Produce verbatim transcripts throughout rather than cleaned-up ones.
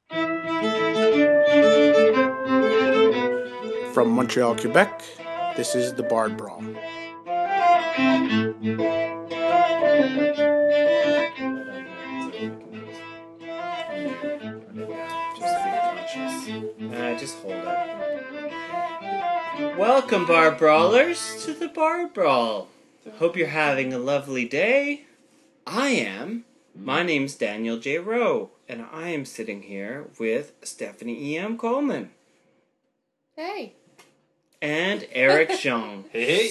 From Montreal, Quebec, this is the Bard Brawl. Uh, just hold it. Welcome, Bard Brawlers, to the Bard Brawl. Hope you're having a lovely day. I am. My name's Daniel J. Rowe, and I am sitting here with Stephanie E. M. Coleman. Hey. And Eric Jean. Hey.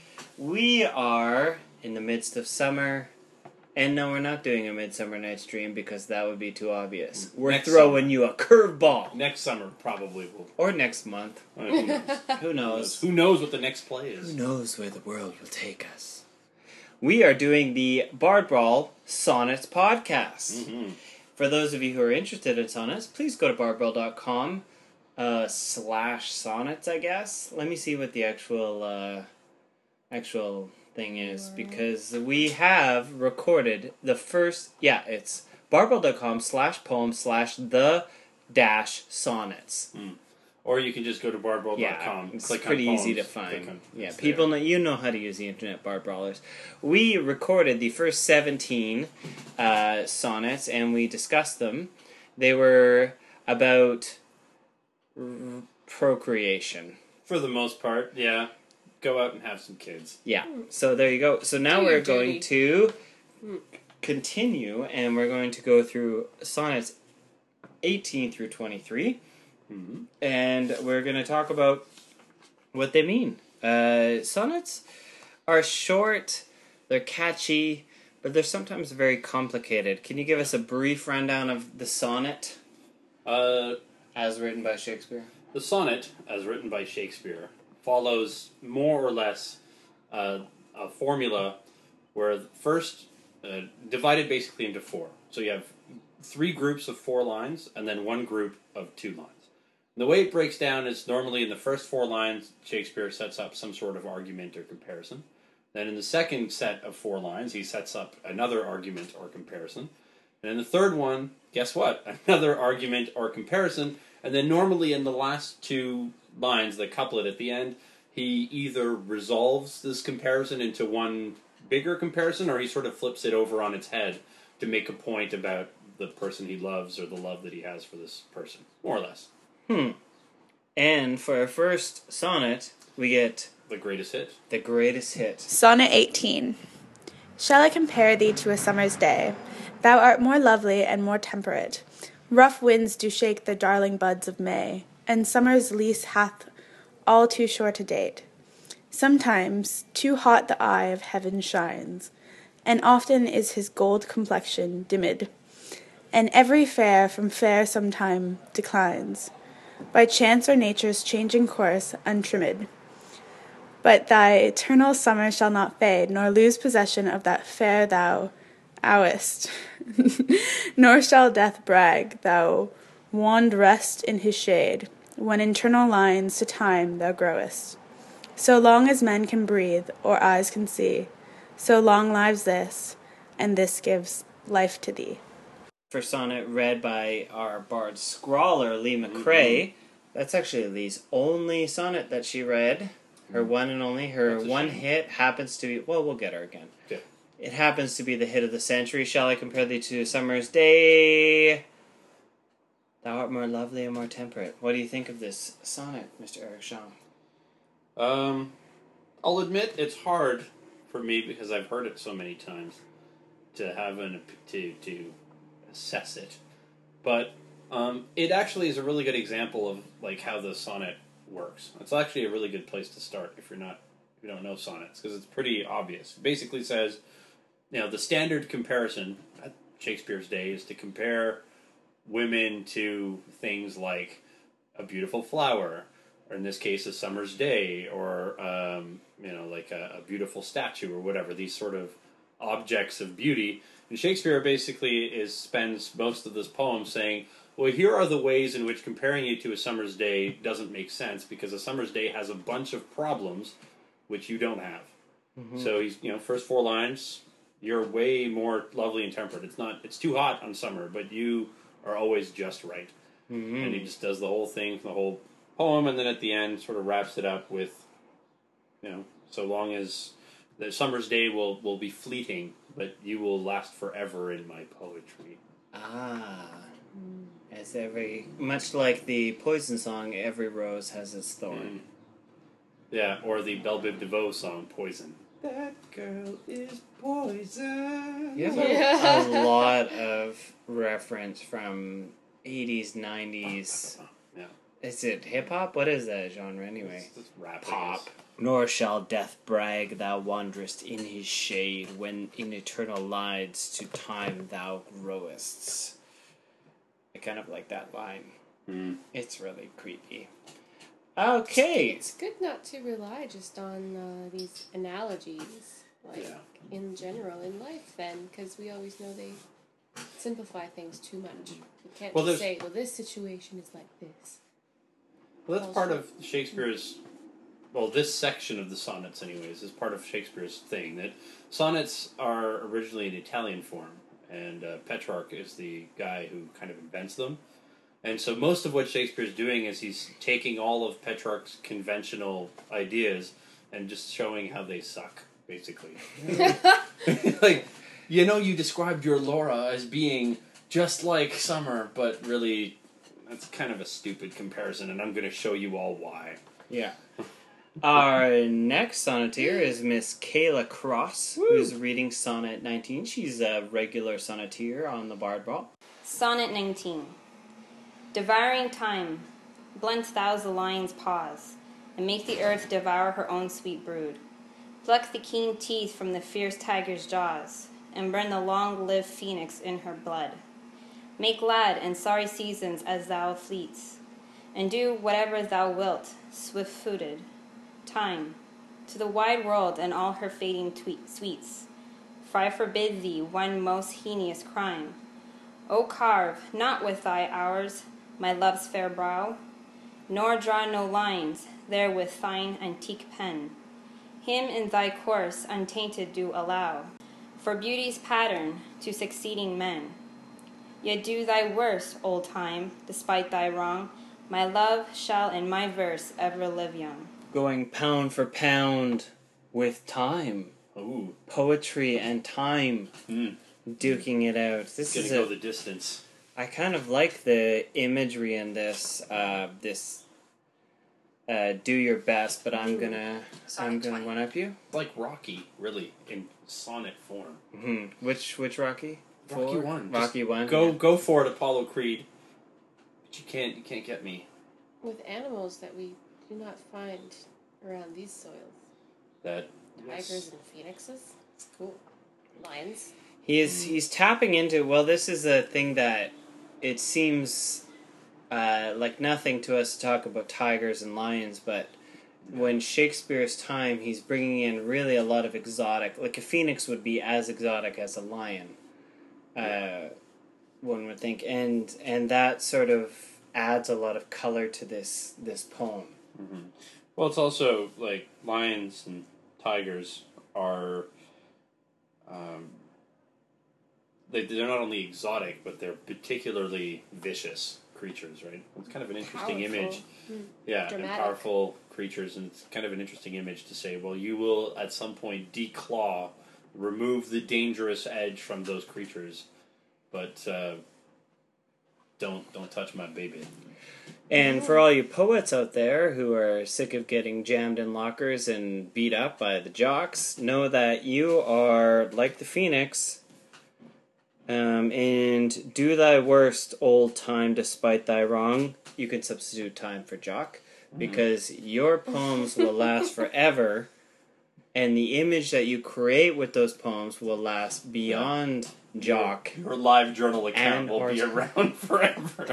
We are in the midst of summer. And no, we're not doing a Midsummer Night's Dream because that would be too obvious. We're Next throwing summer. you a curveball. Next summer, probably will. Or next month. Uh, who knows? Who knows? Who knows what the next play is? Who knows where the world will take us? We are doing the Bard Brawl Sonnets podcast. Mm-hmm. For those of you who are interested in sonnets, please go to bard brawl dot com uh, slash sonnets, I guess. Let me see what the actual uh, actual thing is, because we have recorded the first, yeah, it's bard brawl dot com slash poem slash the dash sonnets. Mm. Or you can just go to bard brawl dot com. Yeah, it's click pretty on easy to poems, find. on, Yeah, it's people there. know, you know how to use the internet, Bard Brawlers. We recorded the first seventeen uh, sonnets, and we discussed them. They were about r- procreation. For the most part, yeah. Go out and have some kids. Yeah, so there you go. So now Do we're your going duty. to continue, and we're going to go through sonnets eighteen through twenty-three. Mm-hmm. And we're going to talk about what they mean. Uh, sonnets are short, they're catchy, but they're sometimes very complicated. Can you give us a brief rundown of the sonnet Uh, as written by Shakespeare? the sonnet, as written by Shakespeare, follows more or less uh, a formula where first, uh, divided basically into four. So you have three groups of four lines, and then one group of two lines. The way it breaks down is normally in the first four lines, Shakespeare sets up some sort of argument or comparison. Then in the second set of four lines, he sets up another argument or comparison. And in the third one, guess what? Another argument or comparison. And then normally in the last two lines, the couplet at the end, he either resolves this comparison into one bigger comparison, or he sort of flips it over on its head to make a point about the person he loves or the love that he has for this person, more or less. Hmm. And for our first sonnet, we get The greatest hit. the greatest hit. Sonnet eighteen. Shall I compare thee to a summer's day? Thou art more lovely and more temperate. Rough winds do shake the darling buds of May, and summer's lease hath all too short a date. Sometimes too hot the eye of heaven shines, and often is his gold complexion dimmed, and every fair from fair sometime declines, by chance or nature's changing course untrimmed. But thy eternal summer shall not fade, nor lose possession of that fair thou owest. Nor shall death brag, thou wand rest in his shade, when internal lines to time thou growest. So long as men can breathe, or eyes can see, so long lives this, and this gives life to thee. First sonnet read by our bard scrawler, Lee McRae. Mm-hmm. That's actually Lee's only sonnet that she read. Her one and only. Her That's a one shame. hit happens to be... Well, we'll get her again. Okay. It happens to be the hit of the century. Shall I compare thee to summer's day? Thou art more lovely and more temperate. What do you think of this sonnet, Mister Eric Jean? Um, I'll admit it's hard for me because I've heard it so many times to have an op- to to assess it, but um, it actually is a really good example of like how the sonnet works. It's actually a really good place to start if you're not if you don't know sonnets, because it's pretty obvious. It basically says, you know, the standard comparison at Shakespeare's day is to compare women to things like a beautiful flower, or in this case, a summer's day, or um, you know, like a, a beautiful statue, or whatever. These sort of objects of beauty. And Shakespeare basically is spends most of this poem saying, well, here are the ways in which comparing you to a summer's day doesn't make sense, because a summer's day has a bunch of problems which you don't have. Mm-hmm. So he's, you know, first four lines, you're way more lovely and temperate. It's not, it's too hot on summer, but you are always just right. Mm-hmm. And he just does the whole thing, the whole poem, and then at the end sort of wraps it up with, you know, so long as the summer's day will, will be fleeting, but you will last forever in my poetry. Ah. As every, much like the Poison song, every rose has its thorn. Mm. Yeah, or the Belle Biv DeVoe song, Poison. That girl is poison. You have a, a lot of reference from eighties, nineties. Yeah. Is it hip-hop? What is that genre anyway? It's, it's rap, I Pop. guess. Nor shall death brag thou wanderest in his shade, when in eternal lides to time thou growest. I kind of like that line. Mm. It's really creepy. Okay. It's good not to rely just on uh, these analogies, like Yeah. in general in life. Then, because we always know they simplify things too much. You can't Well, just there's- say, "Well, this situation is like this." Well, that's part of Shakespeare's. Well, this section of the sonnets, anyways, is part of Shakespeare's thing. That sonnets are originally in Italian form, and uh, Petrarch is the guy who kind of invents them. And so most of what Shakespeare's doing is he's taking all of Petrarch's conventional ideas and just showing how they suck, basically. Like, you know, you described your Laura as being just like summer, but really, that's kind of a stupid comparison, and I'm going to show you all why. Yeah. Our next sonneteer is Miss Kayla Cross, who's reading Sonnet nineteen. She's a regular sonneteer on the Bard Ball. Sonnet nineteen. Devouring time, blunt thou the lion's paws, and make the earth devour her own sweet brood. Pluck the keen teeth from the fierce tiger's jaws, and burn the long-lived phoenix in her blood. Make glad and sorry seasons as thou fleets, and do whatever thou wilt, swift-footed. Time, to the wide world and all her fading tweet sweets, for I forbid thee one most heinous crime. O carve not with thy hours my love's fair brow, nor draw no lines there with thine antique pen. Him in thy course untainted do allow, for beauty's pattern to succeeding men. Yet do thy worst, old time, despite thy wrong, my love shall in my verse ever live young. Going pound for pound with time. Ooh. Poetry and time. Mm. Duking it out. This Gonna is go a, the distance. I kind of like the imagery in this. Uh, this. Uh, do your best, but I'm gonna. I'm gonna one up you. Like Rocky, really, in sonnet form. Hmm. Which which Rocky? Rocky Four? one. Rocky Just one. Go yeah. go for it, Apollo Creed. But you can't you can't get me. With animals that we do not find around these soils, That tigers and phoenixes. It's cool. Lions. He's he's tapping into. Well, this is a thing that it seems uh, like nothing to us to talk about tigers and lions, but when Shakespeare's time, he's bringing in really a lot of exotic. Like a phoenix would be as exotic as a lion. Uh, one would think, and and that sort of adds a lot of color to this this poem. Mm-hmm. Well, it's also like lions and tigers are. Um, they they're not only exotic, but they're particularly vicious creatures, right? It's kind of an interesting Powerful. image. Mm. Yeah, and Dramatic. powerful creatures, and it's kind of an interesting image to say, well, you will at some point declaw, remove the dangerous edge from those creatures, but uh, don't don't touch my baby. And for all you poets out there who are sick of getting jammed in lockers and beat up by the jocks, know that you are like the phoenix. Um, and do thy worst, old time, despite thy wrong. You can substitute time for jock, because your poems will last forever, and the image that you create with those poems will last beyond jock. Your live journal account And will be or- around forever.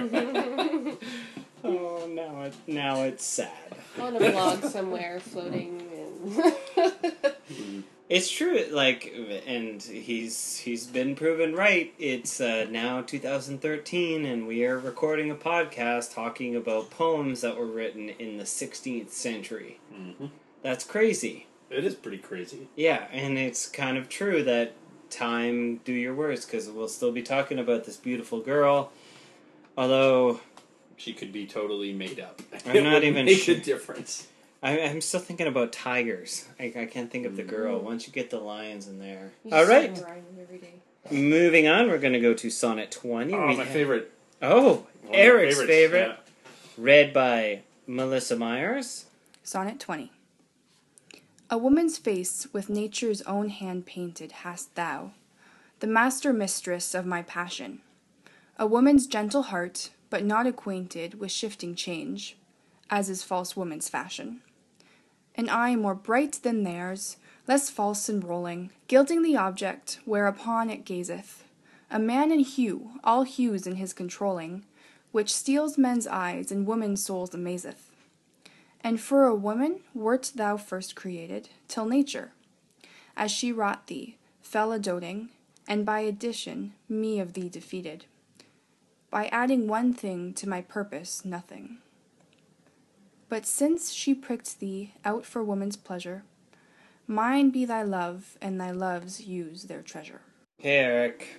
Oh, now it now it's sad. On a blog somewhere, floating and. It's true, like, and he's he's been proven right. It's uh, now two thousand thirteen, and we are recording a podcast talking about poems that were written in the sixteenth century. Mm-hmm. That's crazy. It is pretty crazy. Yeah, and it's kind of true that time do your worst, because we'll still be talking about this beautiful girl Although She could be totally made up. I'm It not would even make sure. a difference. I, I'm still thinking about tigers. I, I can't think of the girl. Once you get the lions in there. You All just right. ride them every day. Moving on, we're going to go to Sonnet twenty. Oh, We my ha- favorite. Oh, One of my Eric's favorites, favorite. yeah. Read by Melissa Myers. Sonnet twenty. A woman's face with nature's own hand painted hast thou, the master mistress of my passion. A woman's gentle heart, but not acquainted with shifting change, as is false woman's fashion. An eye more bright than theirs, less false and rolling, gilding the object whereupon it gazeth. A man in hue, all hues in his controlling, which steals men's eyes and women's souls amazeth. And for a woman wert thou first created, till nature, as she wrought thee, fell a doting, and by addition me of thee defeated. By adding one thing to my purpose, nothing. But since she pricked thee out for woman's pleasure, mine be thy love, and thy loves use their treasure. Hey, Eric.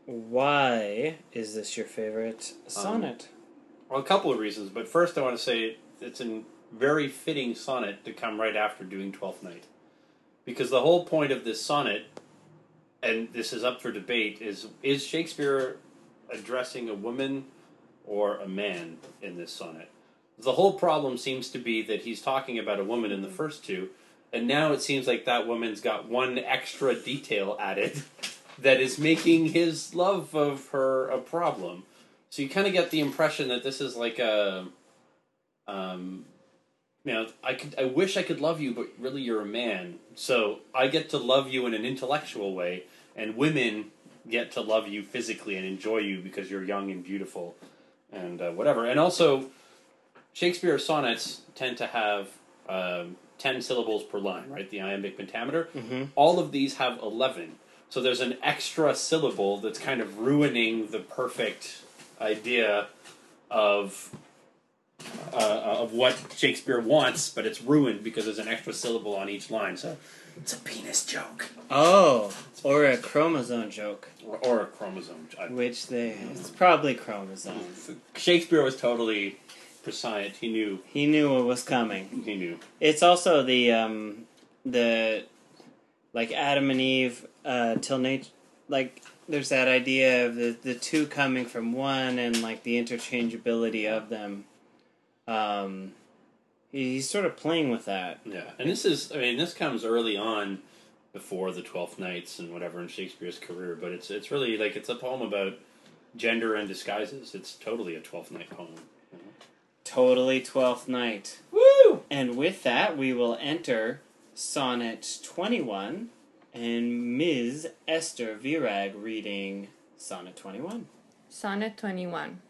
Why is this your favorite sonnet? Well, a couple of reasons, but first I want to say it's a very fitting sonnet to come right after doing Twelfth Night. Because the whole point of this sonnet, and this is up for debate, is is Shakespeare addressing a woman or a man in this sonnet? The whole problem seems to be that he's talking about a woman in the first two, and now it seems like that woman's got one extra detail added that is making his love of her a problem. So you kind of get the impression that this is like a, um, you know, I could, I wish I could love you, but really you're a man. So I get to love you in an intellectual way, and women get to love you physically and enjoy you because you're young and beautiful, and uh, whatever. And also, Shakespeare's sonnets tend to have um, ten syllables per line, right? The iambic pentameter. Mm-hmm. All of these have eleven. So there's an extra syllable that's kind of ruining the perfect idea of uh, of what Shakespeare wants, but it's ruined because there's an extra syllable on each line. So it's a penis joke. Oh, or a chromosome joke. Or, or a chromosome. I- Which they... It's probably chromosome. Shakespeare was totally prescient. He knew. He knew what was coming. He knew. It's also the, um, the, like Adam and Eve, uh, till nature, like, there's that idea of the, the two coming from one and, like, the interchangeability of them. Um, he, he's sort of playing with that. Yeah, and this is, I mean, this comes early on before the Twelfth Nights and whatever in Shakespeare's career, but it's it's really, like, it's a poem about gender and disguises. It's totally a Twelfth Night poem. You know? Totally Twelfth Night. Woo! And with that, we will enter Sonnet twenty-one, and Miz Esther Virag reading Sonnet twenty-one. Sonnet twenty-one.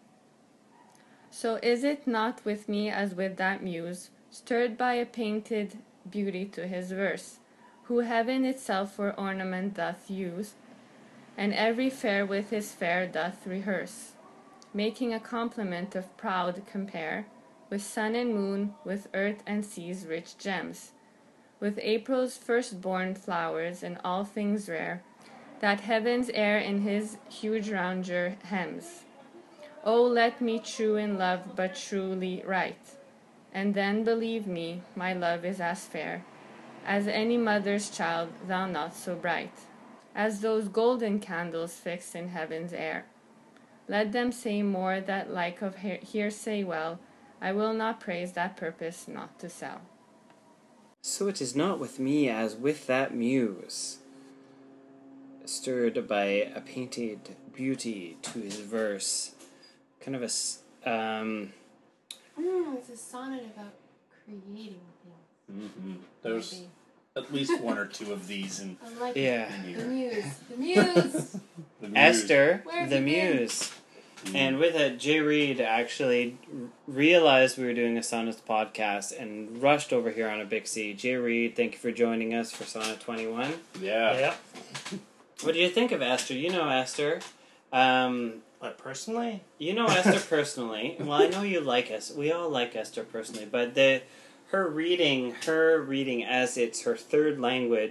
So is it not with me as with that muse, stirred by a painted beauty to his verse, who heaven itself for ornament doth use, and every fair with his fair doth rehearse, making a compliment of proud compare, with sun and moon, with earth and sea's rich gems, with April's firstborn flowers and all things rare, that heaven's air in his huge roundure hems. O let me true in love, but truly right, and then believe me, my love is as fair as any mother's child, thou not so bright, as those golden candles fixed in heaven's air. Let them say more that like of he- hearsay well, I will not praise that purpose not to sell. So it is not with me as with that muse, stirred by a painted beauty to his verse. Kind of a, s- um, Mm, it's a sonnet about creating things. Mm-hmm. There's Maybe. at least one or two of these in I like yeah. it. The muse. The muse. the muse. Esther, Where have the you been? muse. And with it, Jay Reed actually r- realized we were doing a Sonnets podcast and rushed over here on a Big C. Jay Reed, thank you for joining us for Sonnet twenty-one. Yeah. What did you think of Esther? You know Esther. Um, But personally, you know Esther personally. Well, I know you like us. We all like Esther personally. But the her reading, her reading as it's her third language,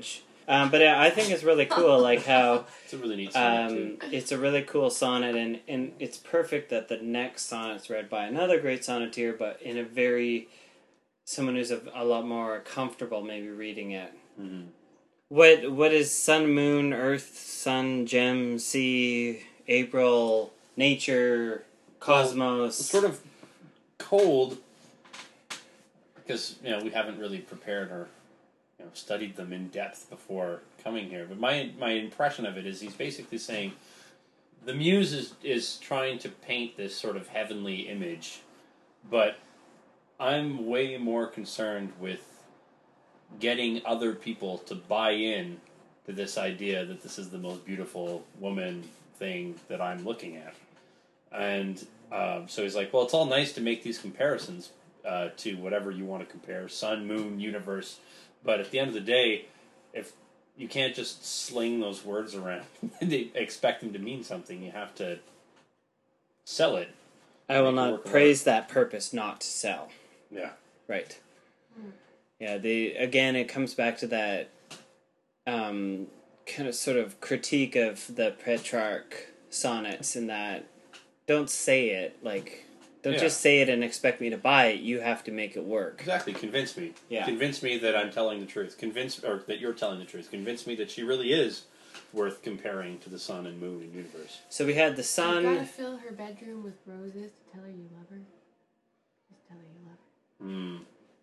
Um, but I I think it's really cool, like how It's a really neat sonnet, um, too. it's a really cool sonnet, and, and it's perfect that the next sonnet's read by another great sonneteer, but in a very someone who's a, a lot more comfortable maybe reading it. Mm-hmm. What what is sun, moon, earth, sun, gem, sea, April, nature, cosmos? It's sort of cold because you know we haven't really prepared or you know studied them in depth before coming here. But my my impression of it is he's basically saying the muse is is trying to paint this sort of heavenly image, but I'm way more concerned with getting other people to buy in to this idea that this is the most beautiful woman thing that I'm looking at. And um, so he's like, well, it's all nice to make these comparisons uh, to whatever you want to compare, sun, moon, universe, but at the end of the day, if you can't just sling those words around and expect them to mean something, you have to sell it. I will Make it not work praise that purpose not to sell. Yeah. Right. Yeah, the again, it comes back to that um, kind of sort of critique of the Petrarch sonnets in that don't say it, like, don't Yeah. just say it and expect me to buy it, you have to make it work. Exactly. Convince me. Yeah. Convince me that I'm telling the truth. Convince, or that you're telling the truth. Convince me that she really is worth comparing to the sun and moon and universe. So we had the You sun. gotta fill her bedroom with roses to tell her you love her. Just tell her you love her. Mm.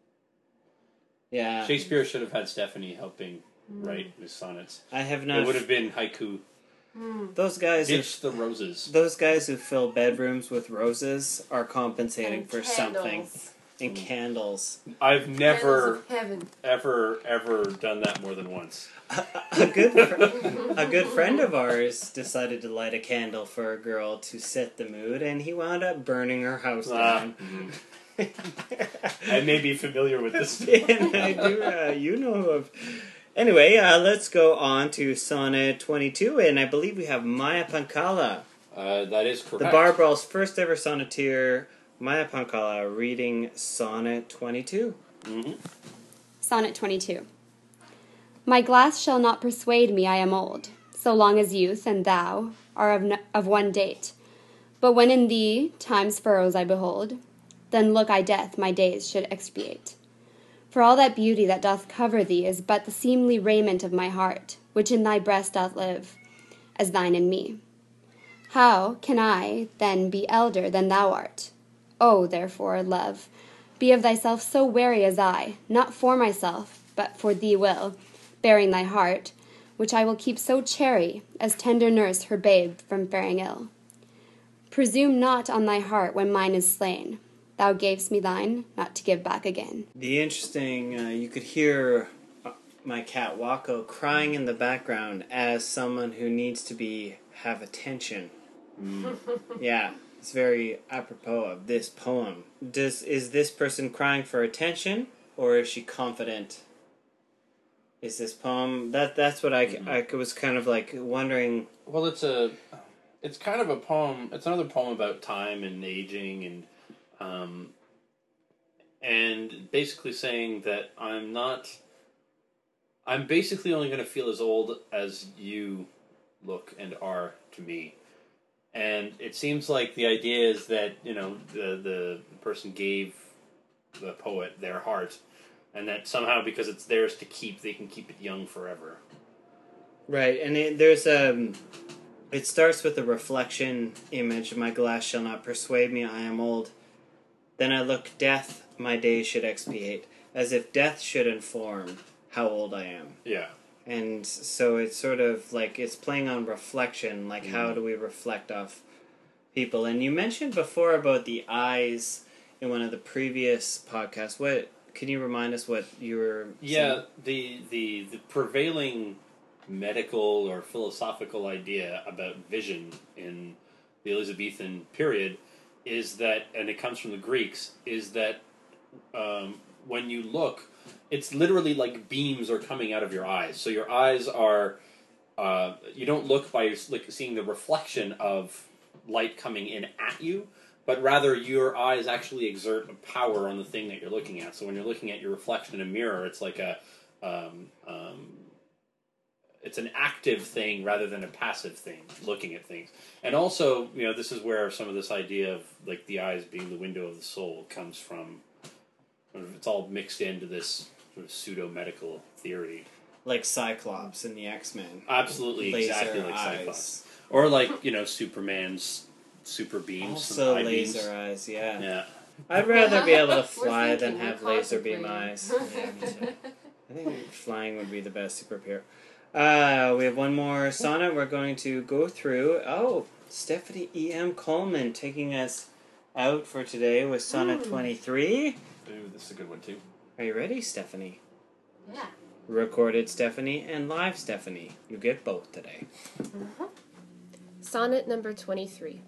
Yeah. Shakespeare should have had Stephanie helping write his sonnets. I have It not. would have been haiku. Those guys. Who, Ditch the roses. those guys who fill bedrooms with roses are compensating And for something. candles. And candles. I've never, Candles of heaven. ever, ever done that more than once. A good, fr- a good friend of ours decided to light a candle for a girl to set the mood, and he wound up burning her house Ah. down. I may be familiar with this. And I do, uh, you know of. Anyway, uh, let's go on to Sonnet twenty-two, and I believe we have Maya Pankala, Uh, that is correct. the Barbell's first ever sonneteer, Maya Pankala, reading Sonnet twenty-two. Mm-hmm. Sonnet twenty-two. My glass shall not persuade me I am old, so long as youth and thou are of, n- of one date. But when in thee time's furrows I behold, then look I death my days should expiate. For all that beauty that doth cover thee is but the seemly raiment of my heart, which in thy breast doth live, as thine in me. How can I then be elder than thou art? Oh, therefore, love, be of thyself so wary as I, not for myself, but for thee will, bearing thy heart, which I will keep so chary, as tender nurse her babe from faring ill. Presume not on thy heart when mine is slain. Thou gavest me thine, not to give back again. The interesting, uh, you could hear uh, my cat Wako crying in the background as someone who needs to be have attention. Yeah, it's very apropos of this poem. Does is this person crying for attention, or is she confident? Is this poem that that's what I, I was kind of like wondering. Well, it's a, it's kind of a poem. It's another poem about time and aging and, um, and basically saying that I'm not. I'm basically only going to feel as old as you look and are to me, and it seems like the idea is that you know the the person gave the poet their heart, and that somehow because it's theirs to keep, they can keep it young forever. Right, and it, there's a. It starts with a reflection image. My glass shall not persuade me I am old. Then I look death, my days should expiate, as if death should inform how old I am. Yeah. And so it's sort of like it's playing on reflection, like Mm. how do we reflect off people? And you mentioned before about the eyes in one of the previous podcasts. What can you remind us what you were? Yeah, the, the the prevailing medical or philosophical idea about vision in the Elizabethan period is that, and it comes from the Greeks, is that um, when you look, it's literally like beams are coming out of your eyes. So your eyes are, uh, you don't look by like seeing the reflection of light coming in at you, but rather your eyes actually exert a power on the thing that you're looking at. So when you're looking at your reflection in a mirror, it's like a, um, um, it's an active thing rather than a passive thing, looking at things. And also, you know, this is where some of this idea of like the eyes being the window of the soul comes from. It's all mixed into this sort of pseudo-medical theory. Like Cyclops in the X-Men. Absolutely, Laser exactly like eyes. Cyclops. Or like, you know, Superman's super beams. Also and eye laser beams. eyes, yeah. Yeah. I'd rather be able to We're fly than thinking, have we're laser beam contemplating. eyes. Yeah, me too. I think flying would be the best superhero. Uh, we have one more sonnet we're going to go through. Oh, Stephanie E M. Coleman taking us out for today with sonnet twenty-three. Ooh, this is a good one too. Are you ready, Stephanie? Yeah. Recorded Stephanie and live Stephanie. You get both today. Sonnet number twenty-three.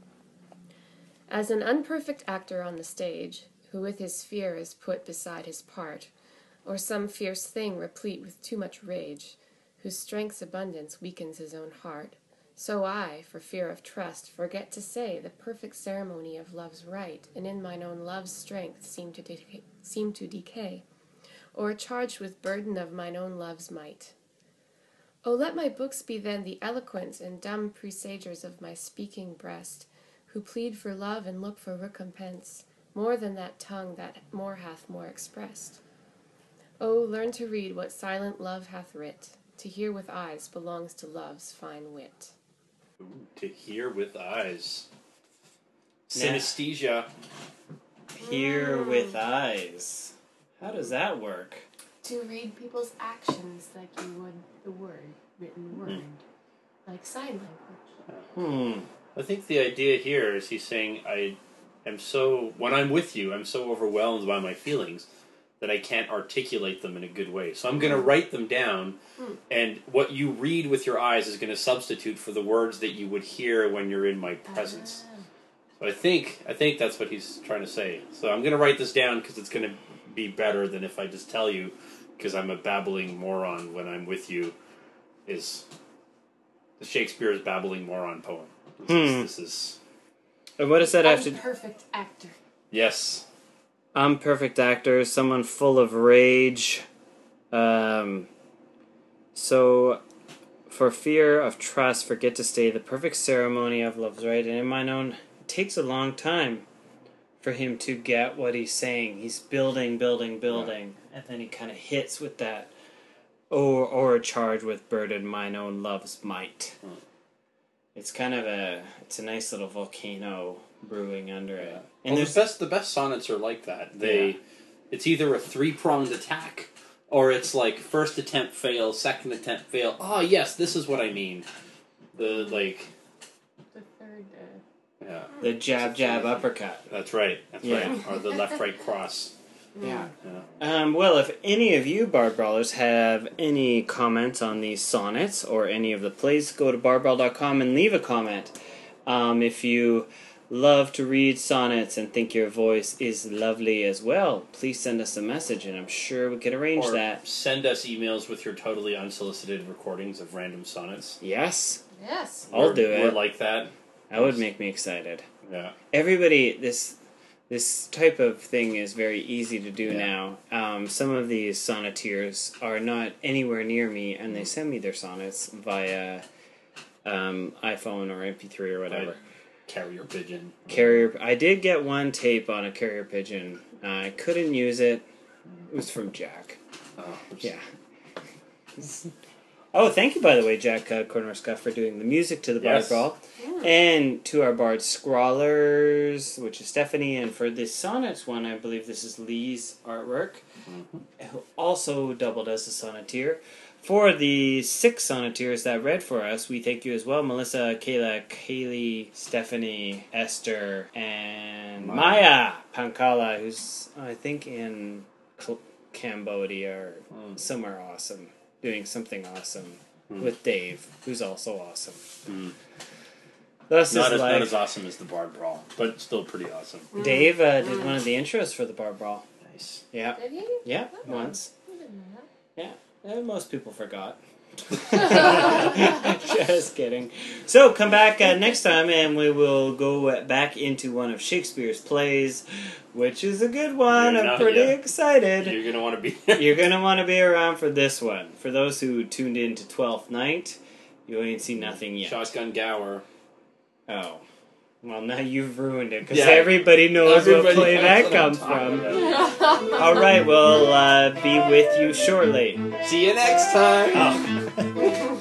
As an unperfect actor on the stage, who with his fear is put beside his part, or some fierce thing replete with too much rage, whose strength's abundance weakens his own heart, so I, for fear of trust, forget to say the perfect ceremony of love's rite, and in mine own love's strength seem to decay, seem to decay, or charged with burden of mine own love's might. O let my books be then the eloquence and dumb presagers of my speaking breast, who plead for love and look for recompense, more than that tongue that more hath more expressed. O learn to read what silent love hath writ, to hear with eyes belongs to love's fine wit. Ooh, to hear with eyes. Nah. Synesthesia. Hear with eyes. How does that work? To read people's actions like you would the word, written word, like sign language. Hmm. I think the idea here is he's saying, I am so, when I'm with you, I'm so overwhelmed by my feelings that I can't articulate them in a good way. So I'm going to write them down, and what you read with your eyes is going to substitute for the words that you would hear when you're in my presence. So I think, I think that's what he's trying to say. So I'm going to write this down because it's going to be better than if I just tell you, because I'm a babbling moron when I'm with you, is the Shakespeare's babbling moron poem. This, Hmm. is, this is... And what does that have to do? Perfect actor. Yes. Imperfect actor, someone full of rage. Um, so, for fear of trust, forget to stay the perfect ceremony of love's right. And in mine own, it takes a long time for him to get what he's saying. He's building, building, building, yeah. And then he kind of hits with that, or or charge with burden mine own love's might. Hmm. It's kind of a, it's a nice little volcano brewing under it. well, And the there's best the best sonnets are like that. They, Yeah. it's either a three pronged attack, or it's like first attempt fail, second attempt fail. Oh yes, this is what I mean. The like, The third. Uh, yeah, the jab, jab, uppercut. that's right, that's Yeah. right, or the left right cross. Yeah. Yeah. Um, well, if any of you Bard Brawlers have any comments on these sonnets or any of the plays, go to bard brawl dot com and leave a comment. Um, if you love to read sonnets and think your voice is lovely as well, please send us a message and I'm sure we could arrange Or that. send us emails with your totally unsolicited recordings of random sonnets. Yes, yes. I'll We're- do it. We're like that. That would make me excited. Yeah. Everybody, this this type of thing is very easy to do Yeah. now. Um, some of these sonneteers are not anywhere near me, and they send me their sonnets via um, iPhone or M P three or whatever. Right. Carrier pigeon. Carrier. I did get one tape on a carrier pigeon. Uh, I couldn't use it. It was from Jack. Oh, Yeah. Oh, thank you, by the way, Jack uh, Corner Scuff, for doing the music to the Bard Yes. Brawl. And to our Bard Scrawlers, which is Stephanie, and for this Sonnets one, I believe this is Lee's artwork, who also doubled as a sonneteer. For the six sonneteers that read for us, we thank you as well. Melissa, Kayla, Kaylee, Stephanie, Esther, and Maya Pankala, who's, I think, in Cl- Cambodia or Mm. somewhere awesome, doing something awesome Mm. with Dave, who's also awesome. Mm. Thus Not is as, life. not as awesome as the Bard Brawl, but still pretty awesome. Dave uh, did one of the intros for the Bard Brawl. Nice. Yeah, Did he? yeah, Oh. once. I didn't know that. Yeah, and most people forgot. Just kidding. So come back uh, next time, and we will go back into one of Shakespeare's plays, which is a good one. You're I'm not- pretty yeah. excited. You're gonna want to be. You're gonna want to be around for this one. For those who tuned in to Twelfth Night, you ain't seen nothing yet. Shotgun Gower. Oh. Well, now you've ruined it, because Yeah. everybody knows what Everybody play knows that what I'm comes talking from. about. Alright, we'll uh, be with you shortly. See you next time. Oh.